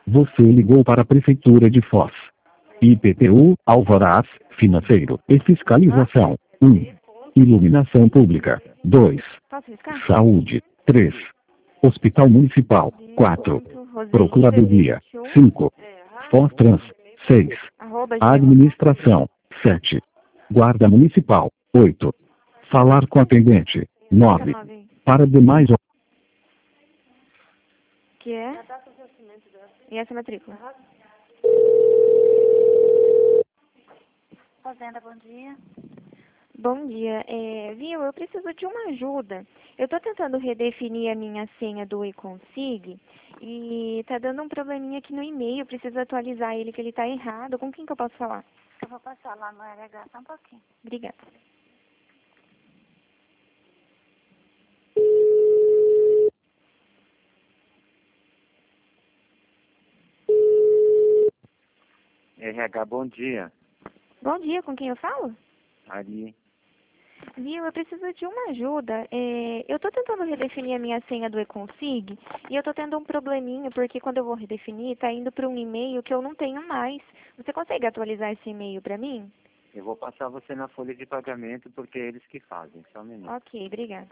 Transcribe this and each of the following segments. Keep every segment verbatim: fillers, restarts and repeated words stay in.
Você ligou para a Prefeitura de Foz. I P T U, Alvarás, Financeiro e Fiscalização. um. Iluminação Pública. dois. Posso riscar? Saúde. três. Hospital Municipal. quatro. Procuradoria. cinco. Fostrans. seis. Arroba Administração. sete. Guarda Municipal. oito. Falar com atendente. nove. Para demais. Que é? E essa matrícula? Fazenda, bom dia. Bom dia. É, viu, eu preciso de uma ajuda. Eu estou tentando redefinir a minha senha do eConsig e tá dando um probleminha aqui no e-mail. Eu preciso atualizar ele, que ele tá errado. Com quem que eu posso falar? Eu vou passar lá no R H só um pouquinho. Obrigada. R H, bom dia. Bom dia, com quem eu falo? Ari. Viu, eu preciso de uma ajuda. É, eu estou tentando redefinir a minha senha do eConsig e eu estou tendo um probleminha porque quando eu vou redefinir está indo para um e-mail que eu não tenho mais. Você consegue atualizar esse e-mail para mim? Eu vou passar você na folha de pagamento porque é eles que fazem. Só um minuto. Ok, obrigada.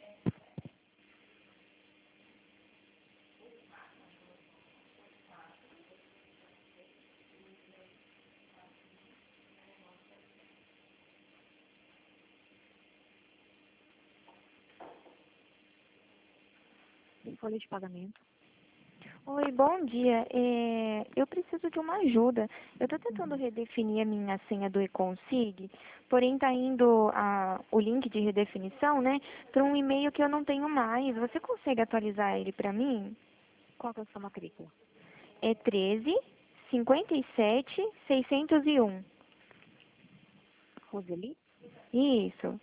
Folha de pagamento. Oi, bom dia. É, eu preciso de uma ajuda. Eu estou tentando redefinir a minha senha do eConsig, porém está indo a, o link de redefinição, né, para um e-mail que eu não tenho mais. Você consegue atualizar ele para mim? Qual que é a sua matrícula? É treze, cinquenta e sete, seiscentos e um. Roseli? Isso.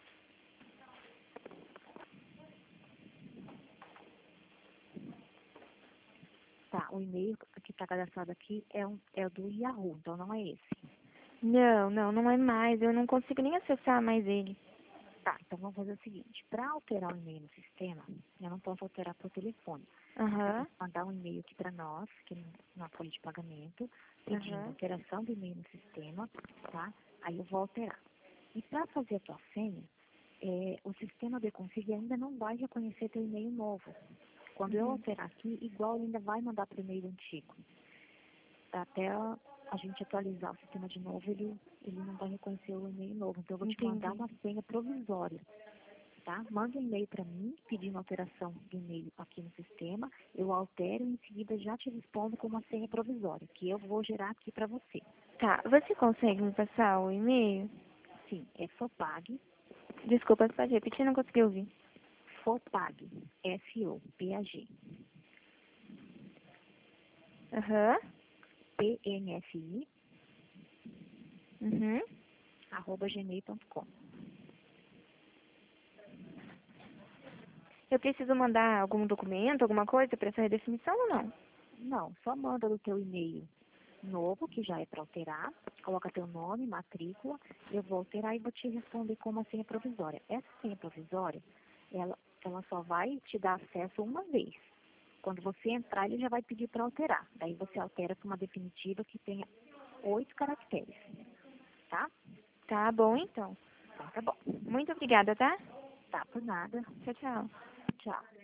Tá, o e-mail que está cadastrado aqui é, um, é o do Yahoo, então não é esse. Não, não, não é mais. Eu não consigo nem acessar mais ele. Tá, então vamos fazer o seguinte. Para alterar o e-mail no sistema, eu não posso alterar por telefone. Aham. Mandar um e-mail aqui para nós, que é na folha de pagamento, pedindo Aham. alteração do e-mail no sistema, tá? Aí eu vou alterar. E para fazer a tua senha, é, o sistema do eConsig ainda não vai reconhecer teu e-mail novo. Quando eu Uhum. alterar aqui, igual ele ainda vai mandar para o e-mail antigo. Até a, a gente atualizar o sistema de novo, ele, ele não vai reconhecer o e-mail novo. Então eu vou te Entendi. mandar uma senha provisória. Tá? Manda um e-mail para mim, pedindo alteração do e-mail aqui no sistema. Eu altero e em seguida já te respondo com uma senha provisória, que eu vou gerar aqui para você. Tá, você consegue me passar o e-mail? Sim, é Fopag, Desculpa, você pode repetir, não consegui ouvir. Fopag, F O P A G, Aham. P N F I, Uhum. arroba gmail ponto com. Eu preciso mandar algum documento, alguma coisa para essa redefinição ou não? Não, só manda no teu e-mail novo, que já é para alterar, coloca teu nome, matrícula, eu vou alterar e vou te responder com uma senha provisória. Essa senha provisória, ela, ela só vai te dar acesso uma vez. Quando você entrar, ele já vai pedir para alterar. Daí você altera para uma definitiva que tenha oito caracteres, tá? Tá bom, então. Então tá bom. Muito obrigada, tá? Tá, por nada. Tchau, tchau. Tchau.